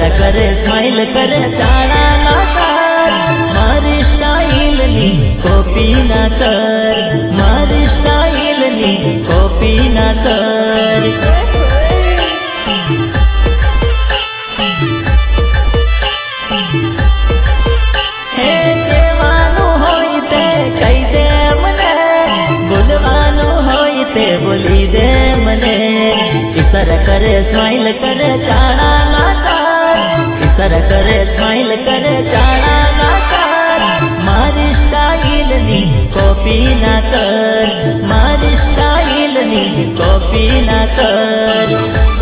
इशारा करे स्माइल करे चाणा ना कर मारी स्टाइल नी कॉपी ना कर मारी स्टाइल नी कॉपी ना कर हे देवानो होई ते कई दे मने बोलवानो होई ते बोली दे मने इशारा करे स्माइल करे चाणा ना कर इशारा करे स्माइल करे चाणा ना कर मारी स्टाइल नी कॉपी ना कर मारी स्टाइल नी कॉपी ना कर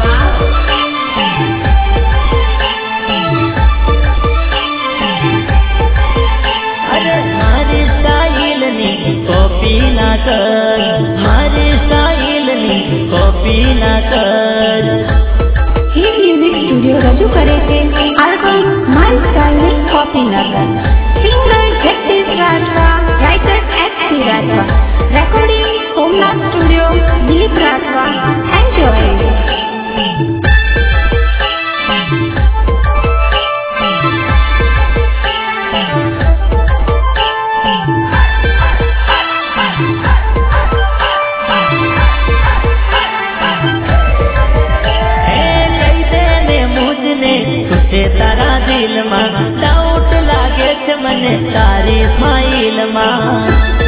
अरे मारी स्टाइल नी कॉपी ना कर मारी स्टाइल नी कॉपी ना कर ही म्यूजिक स्टूडियो रजू करे थे एल्बम माय स्टाइल नी कॉपी ना कर singer Jagdish Rathwa writer S C. Rathwa recording Somnath studio Dilip Rathwa enjoy तारा दिल मां डाउट लागे छे मने तारी स्माइल मां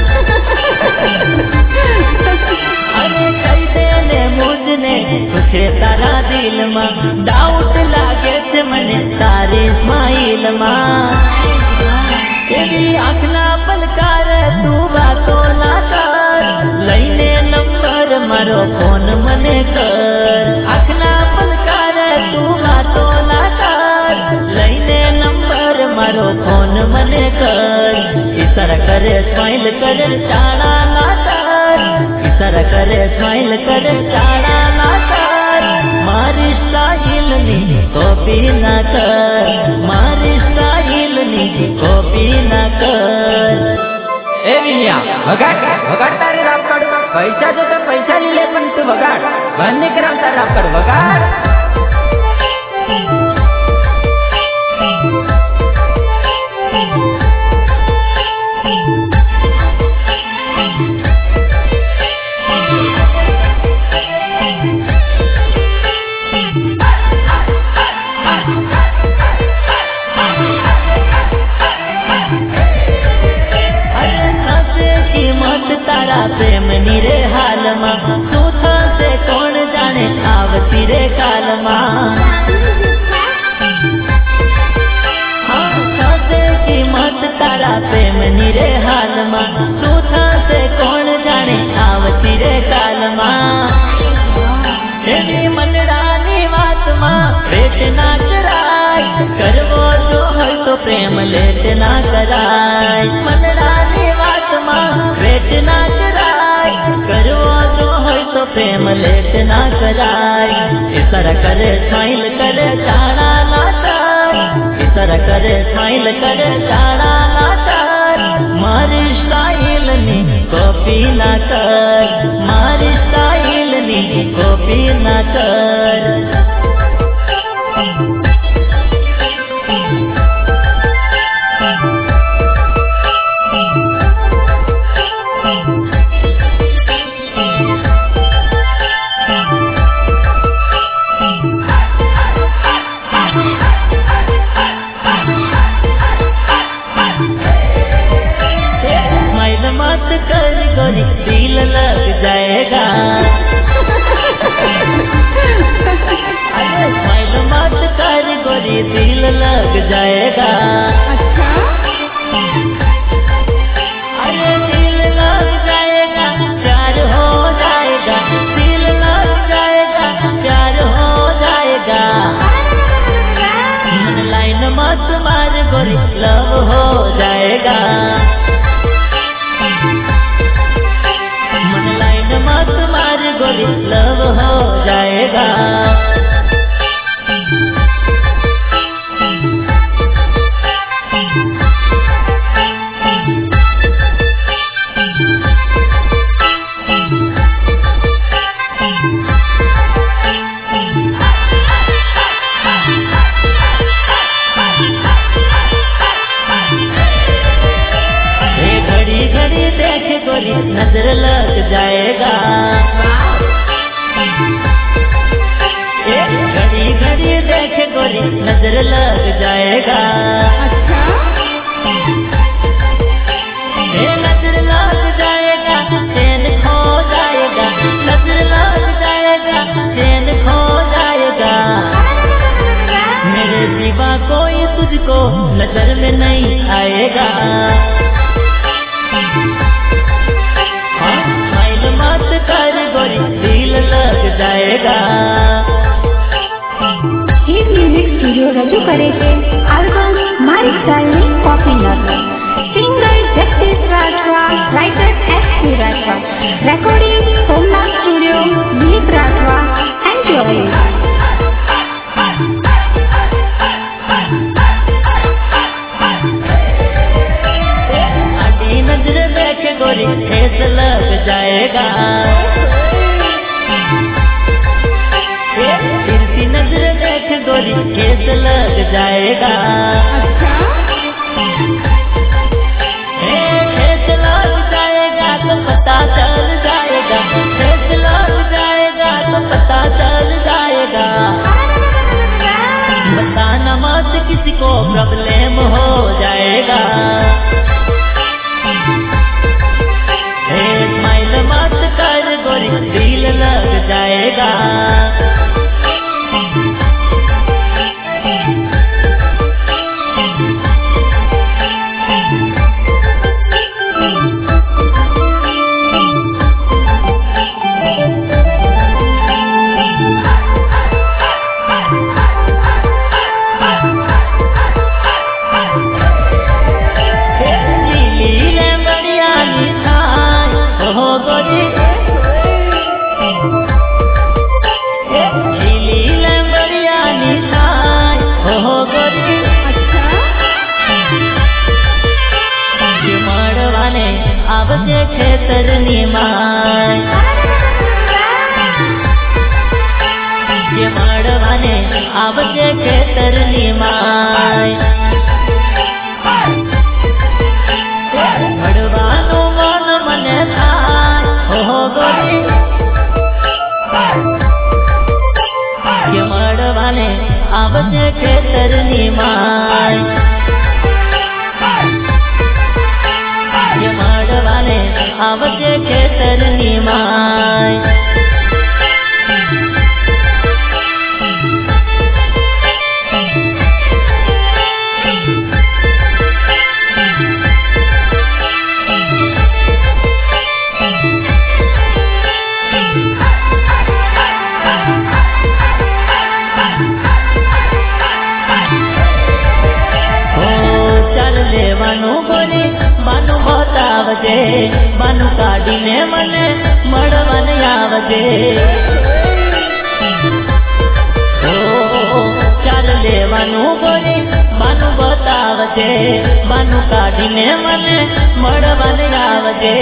अरे कई देने मुझने तुझे तारा दिल मां डाउट लागे छे मने तारी स्माइल मां तेरी आँखना पलकार तू बातो ना कर लईने नंबर मारो फोन मने कर आँखना पलकार तू बातो ना कर लईने नंबर मारो फोन मने कर इशारा करे स्माइल करे चाणा ना कर इशारा करे स्माइल करे चाणा ना कर मारी स्टाइल नी कॉपी ना कर मारी स्टाइल नी कॉपी ना कर ए विलिया वगाड़ तारे राप काढ पैसा जो तो पैसा लिहिले पण तू वगाड़ बंद करा तारे राप काढ वगाड़ तारा प्रेम निरे हाल मां सूथा से कौन जाने आवती रे काल मां हाँ सासे की मत तारा प्रेम निरे हाल मां सूथा से कौन जाने आवती रे काल मां तेरी मनरानी बात मां पेट ना चराय करवो जो है तो प्रेम लेट ना कराय मनरानी बात मां पेट ना चराय करवो जो है तो प्रेम लेट ना कराय इशारा करे स्माइल करे चाणा ना कर इशारा करे स्माइल करे चाणा ना कर मारी स्टाइल नी कॉपी ना कर मारी स्टाइल नी कॉपी ना कर मत कर गोरी दिल लग जाएगा अरे स्माइल मत कर गोरी दिल लग जाएगा अरे दिल लग जाएगा प्यार हो जाएगा दिल लग जाएगा प्यार हो जाएगा मन लाइन मत मार गोरी लव हो जाएगा मन लाइन मत मार गोरी लव हो जाएगा गोरी नजर लग जाएगा। घड़ी घड़ी देखे गोरी नजर लग जाएगा। नजर लग जाएगा चैन खो जाएगा, नजर लग जाएगा चैन खो जाएगा। मेरे सिवा कोई तुझको नजर में नहीं आएगा। स्माइल मत कर गोरी दिल लग जाएगा। हिट म्यूजिक स्टूडियो रजू करे છે આલ્બમ મારી સ્ટાઇલની કોપી નગર। Singer Jagdish Rathwa, writer S P. Rathwa, recording Somnath studio, Dilip Rathwa enjoy. आधी नजर देखे गोरी ठेस लग जाएगा। तिरछी नजर देखे गोरी ठेस लग जाएगा। ठेस लग जाएगा तो पता चल जाएगा, ठेस लग जाएगा तो पता चल जाएगा। बताना मत किसी को प्रॉब्लम हो जाएगा। स्माइल मत कर गोरी दिल लग जाएगा। आवजे खेतरनी माय ये माड़वाने आवजे खेतरनी माय। मड़वानो मन मने थाय हो गोरी, ये माड़वाने आवजे खेतरनी माय। माड़वाने आवजे खेतरनी माय। चल लेवानु गोरी बानु बतावजे, बानु काढीने मने मड़वन आवजे। चल लेवानु गोरी बानु बतावजे, बानु काढीने मने मड़वन आवजे।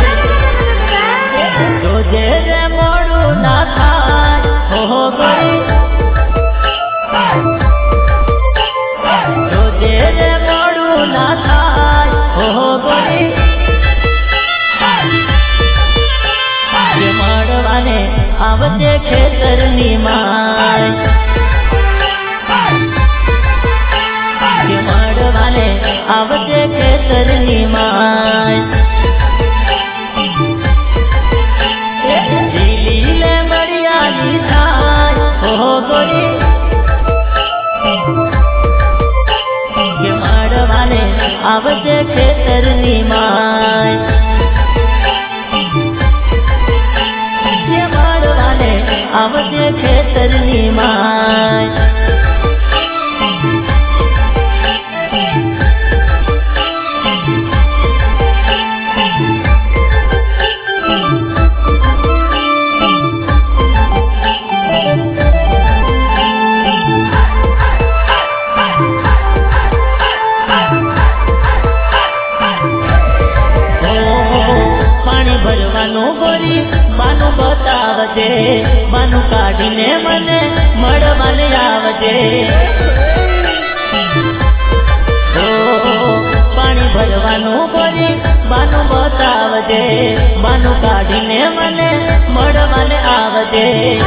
रोजे रे मोड़ू ना थाय हो गोरी, रोजे रे मोड़ू ना थाय हो गोरी। ये माड़वाने आवजे खेतरनी माय। ये माड़वाने आवजे खेतरनी माय। झीली ले मड़ियाली थाय हो गोरी, ये माड़वाने आवजे खेतरनी माय। ये माड़वाने आवजे खेतरनी माय। गोरी बानु बतावजे, बानु काढीने मने मड़वन आवजे। पानी भरवानु गोरी बानु बतावजे, ઘરમાંનું કાઢીને મને મળવાને આવજે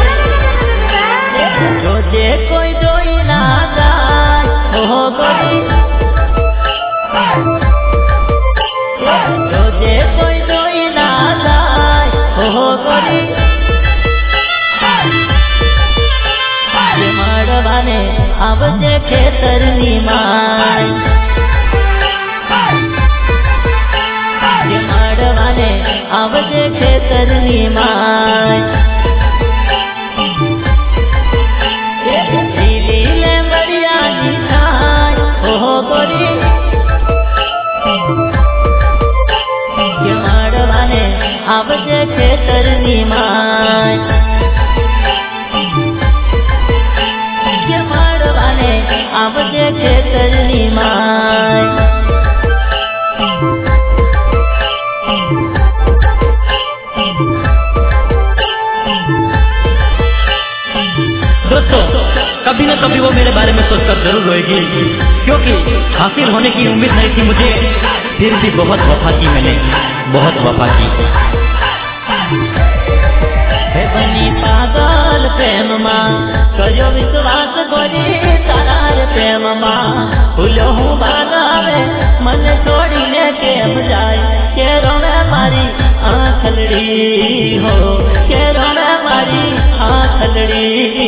જોજે કોઈ જોઈ ના જાય ઓહો ગોરી જોજે કોઈ જોઈ ના જાય ઓહો ગોરી મળવાને આવજે ખેતરની માય મળવાને આવજે ખેતરની માય લે મરિયાની થાય ઓહો ગોરી મળવાને આવજે ખેતરની માય મળવાને આવજે ખેતરની માય दोस्तों कभी न कभी वो मेरे बारे में सोचकर जरूर रोएगी क्योंकि हासिल होने की उम्मीद नहीं थी मुझे फिर भी बहुत वफा की मैंने बहुत वफा की बनी पागल प्रेम मां कयो विश्वास गोरी तारार प्रेम मां भूलो हूँ बागावे मन छोड़ीने केम जाय के रोवे मारी आंखलड़ी हो के रोवे मारी आंखलड़ी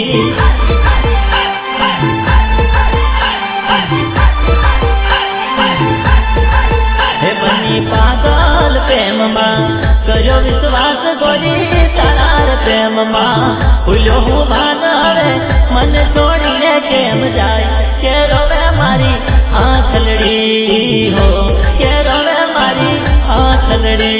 बनी पागल प्रेम मां कयो विश्वास गोरी तारार प्रेम मां भूलो हूँ भागावे मन छोड़ीने केम जाय के रोवे मारी आंखलड़ी हो के रोवे मारी आंखलड़ी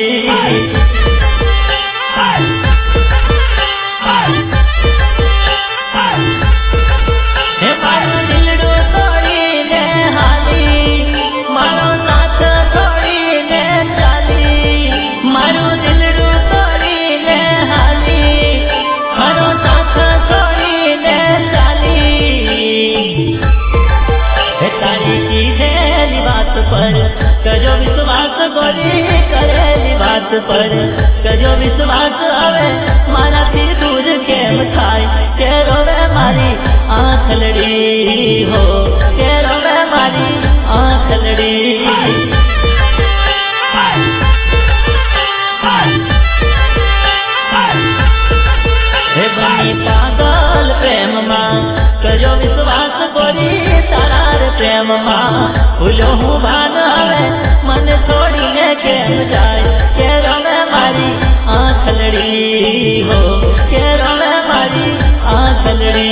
मारो दिलडो तोड़ीने हाली मारो साथ छोड़ीने चाली मारो दिलडो तोड़ीने हाली मारो साथ छोड़ीने चाली तारी की है बात पर कजो विश्वास गोरी करेली बात पर कजो विश्वास आवे मारा थी दूर केम थाय के रोवे मारी आंखलड़ी हो के रोवे मारी आंखलड़ी बनी पागल प्रेम मां कजो विश्वास गोरी तारार प्रेम मां भूलो हूँ भागावे मन छोड़ीने केम जाय के रोवे मारी आंखलड़ी हो के रोवे मारी आंखलड़ी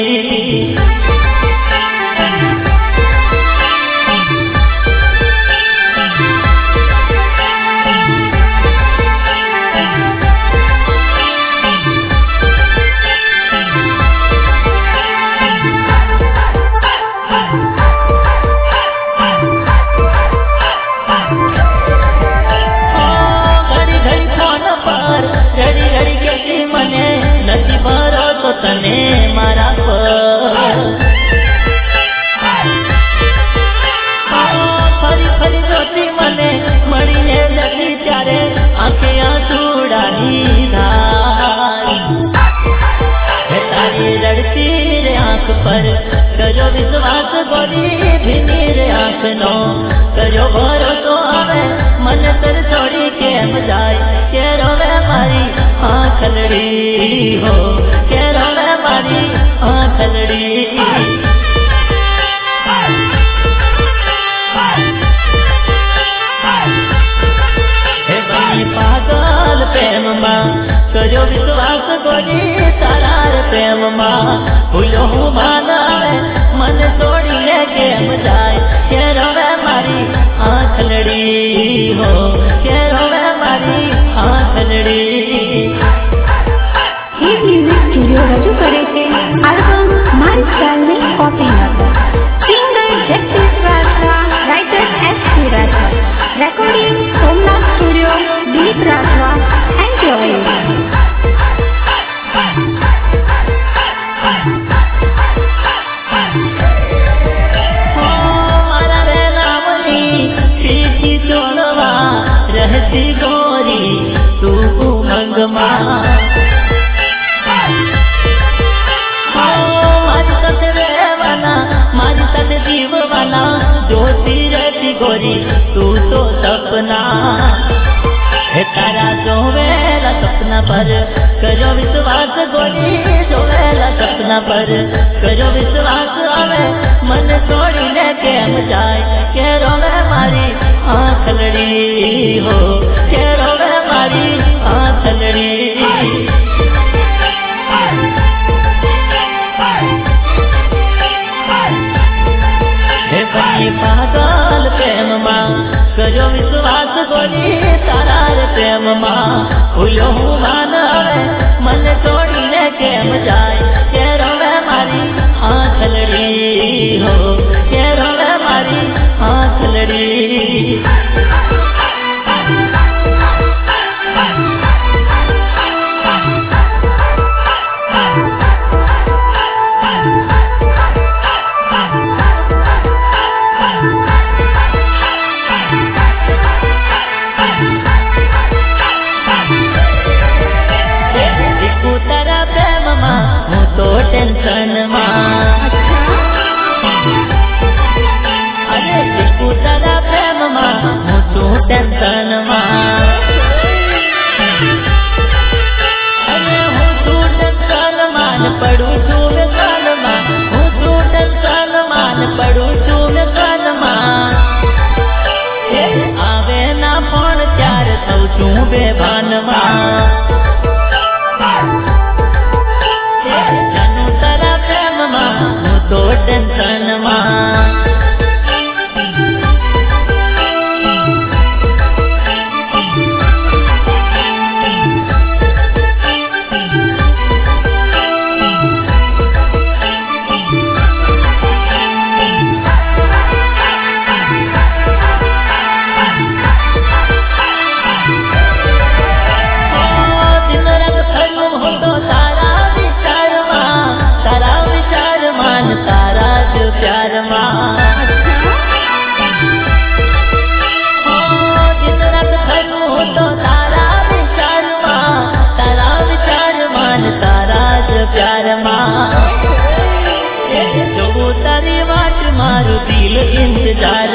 तने मारा फरी फरी जोती मने मळीने लगी त्यारे आंखे आंसुडानी धारी तारी लड़ती रे आंख पर कजो विश्वास गोरी भीनी रे आंख नो कजो भरोसो आवे मन तर छोड़ी केम जाय के रोवे मारी आंखलड़ी हो के रोवे मारी आंखलड़ी बनी पागल प्रेम मां कजो विश्वास गोरी तारार प्रेम मां भूलो हूँ भागावे मन छोड़ीने केम जाय के रोवे मारी आंखलड़ी हो के रोवे मारी आंखलड़ी हिट म्यूजिक स्टूडियो रजू करे છે આલ્બમ મારી સ્ટાઇલની કોપી નગર singer Jagdish Rathwa writer S P. Rathwa recording Somnath studio Dilip Rathwa enjoy रहती गोरी तू માં મારી સાથે રહેવાના મારી સાથે જીવવાના જોતી રહેતી ગોરી તું તો સપના હે તારા જોવેલા સપના પર કર્યો વિશ્વાસ ગોરી જોવેલા સપના પર કર્યો વિશ્વાસ આવે મને છોડીને કેમ જાય કે રોવે મારી આંખલડી હો કે રોવે મારી આંખલડી હે બની પાગલ પ્રેમમાં કર્યો વિશ્વાસ ગોરી તારા પ્રેમમાં ભૂલ્યો હું માન હવે મને છોડીને કેમ જાય કે રોવે મારી આંખલડી હો કે રોવે મારી આંખલડી टेंशन अरे दिखू तारा प्रेम हूँ तू टेंशन अरे हूँ तू टेंशन मान पड़ू तू कान हूँ तू टेंशन मान पड़ू तू कान आवे ना फोन त्यार थऊ छू बेभान तो टेंशन दिन रात खड़ू हो तो तारा विचार मान तारा जो प्यार दिन रात खड़ू हो तो तारा विचार मान तारा जो प्यार जो तारी वाट मारू दिल इंतजार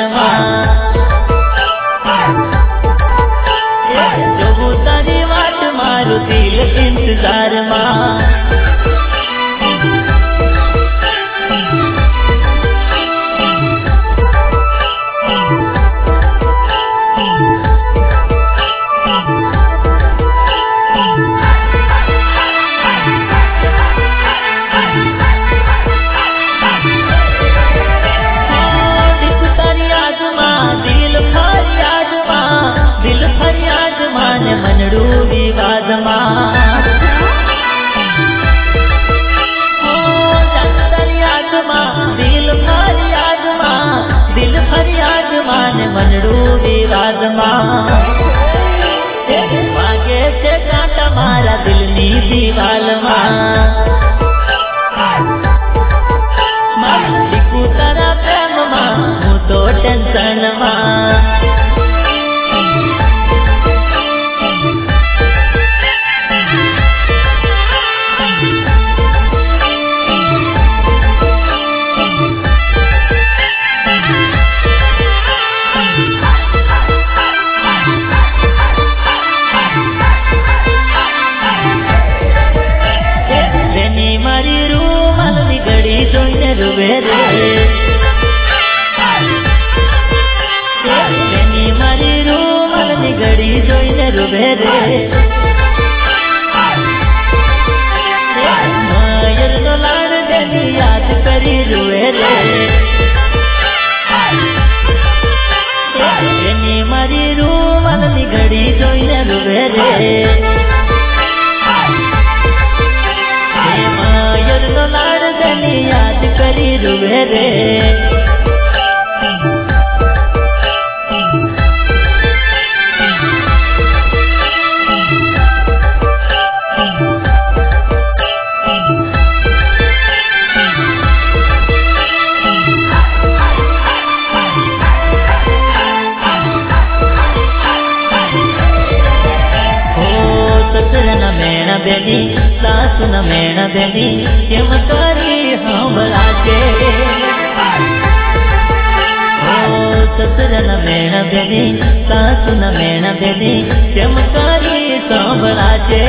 जो तारी वाट मारू दिल इंतजार दिल फरियाद मान मनड़ू विवाद दिल फरियाद मान मनड़ू विवाद वागे से कांटा मारा दिल नी दीवाल दिखू तारा प्रेम हूँ तो टेंशन मारी रूमाल घड़ी जोઈને રૂવે રે મારી રૂમાલ ઘડી જોઈને રૂવે રે માયર નો લાડ દેની યાદ કરી રૂવે રે મારી રૂમાલ ઘડી જોઈને રૂવે રે मायर नो लाड़ देनी याद करी रुवे रे बेनी सासु न मेण बेनी केम करी सांभळा छे ससुर न मेण बेनी सासु न मेण बेनी केम करी सांभळा छे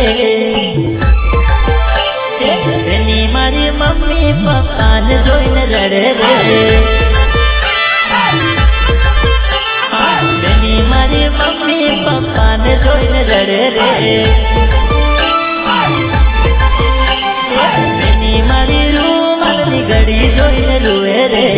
बेनी मारी मम्मी पप्पा ने जोईने रड़े रे बेनी मारी मम्मी पप्पा ने जोईने रड़े रे बेनी मारी रूमालनी घड़ी जोईने रुए रे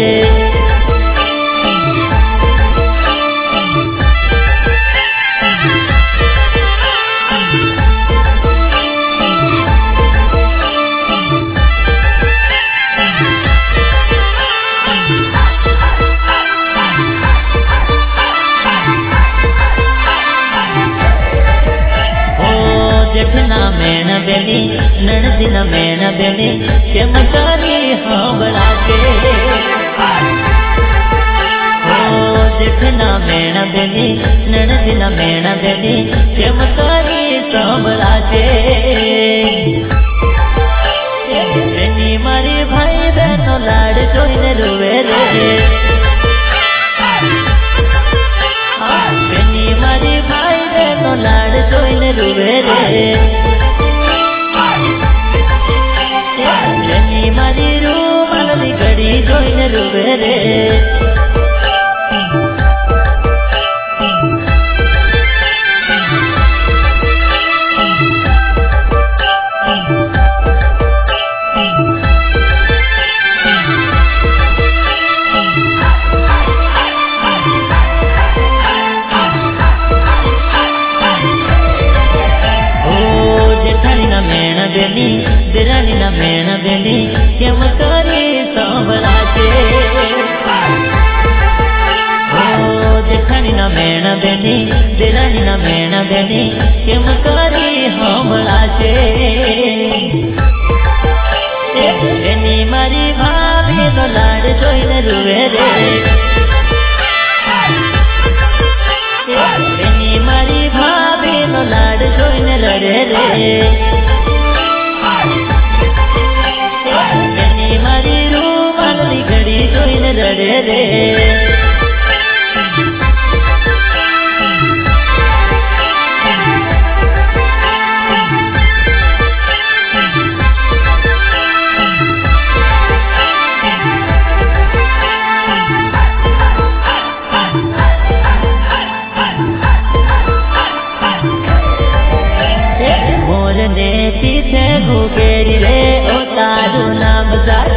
जेठना मेण बेनी नणदिन मेण बेनी केम करी सांभळा छे जेठना मेण बेनी नणदिन मेण बेनी केम करी सांभळा छे बेनी मारी भाई बहनो लाड जोईने रुवे रे बेनी मारी भाई बहनो लाड जोईने रुवे रे बेनी मारी रूमालनी घड़ी जोईने रुवे रे दिरानी न मेण बेनी केम करी सांभळा छे जेठानी न मेण बेनी दिरानी न मेण बेनी केम करी सांभळा छे बेनी मारी भाभी नो लाड जोईने रुवे रे बेनी मारी भाभी नो लाड जोईने लड़े रे बेनी मारी रूमालनी घड़ी जोईने रड़े रे मोर ने पीछे घुकेरी रे ओ तारू नाम जाय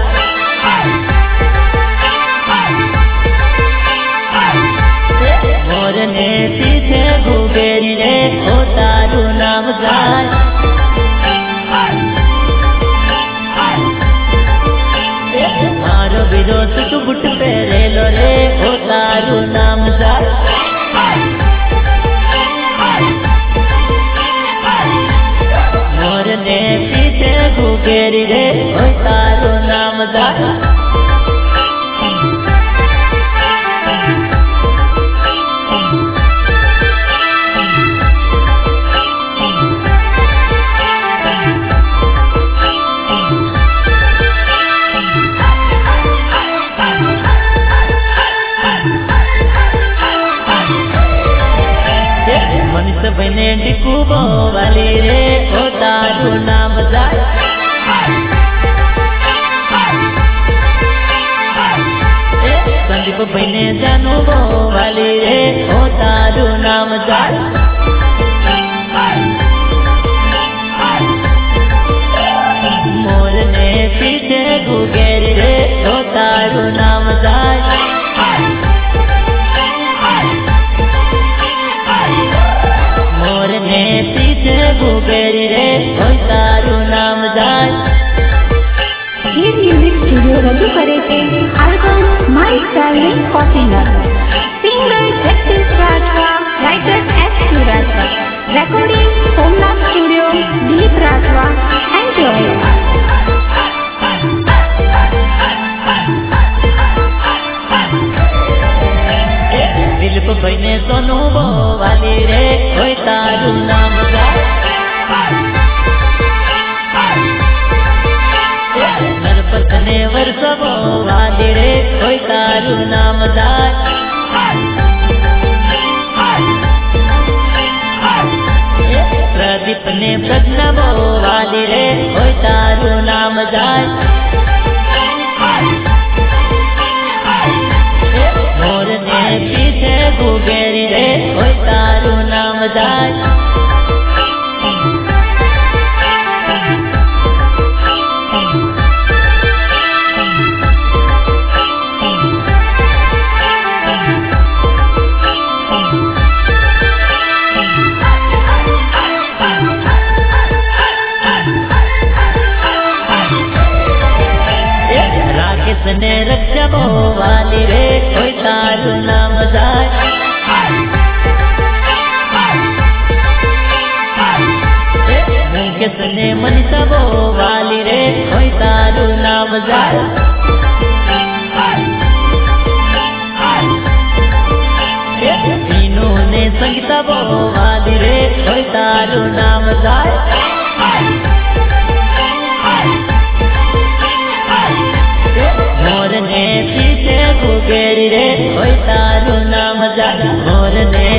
मोर ने पीछे घुकेरी रे ओ तारू नाम जाय मारो विरोध तू बुट पेरेलो रे ओ तारू नाम जाय मोर ने पीछे घुकेरी रे ओ तारू नाम जाय मनीष बने डिकूबो वाली रे ओ तारू नाम जाय संदीप बने जानूबो वाली रे ओ तारू नाम जाय मोर ने पीछे घुकेरी रे ओ तारू नाम जाय मोर ने पीछे घुकेरी रे ओ तारू नाम जाय ગીર મ્યુઝિક સ્ટુડિયો રજૂ કરે છે આલ્બમ માય સ્ટાઇલ કોફીનગર singer Jagdish Rathwa writer S Rathwa recording Somnath studio Dilip Rathwa enjoy Dilip ભાઈ ને સોનુ વાલી રે કોઈ તારું નામ ગાય तारू नाम जाय प्रदीप ने प्रज्ञा वाली रे होय तारू नाम जाय मोर ने पीछे गुगेरी रे होय तारू नाम जाय ने रक्षा वाली रे होय तारू नाम जाय मुकेश ने मनीषा वाली रे होय तारू नाम जाय तीनों ने संगीता वाली रे होय तारू नाम जाय मोर ने पीछे गुगेरी रे होय तारू नाम जाय मोर ने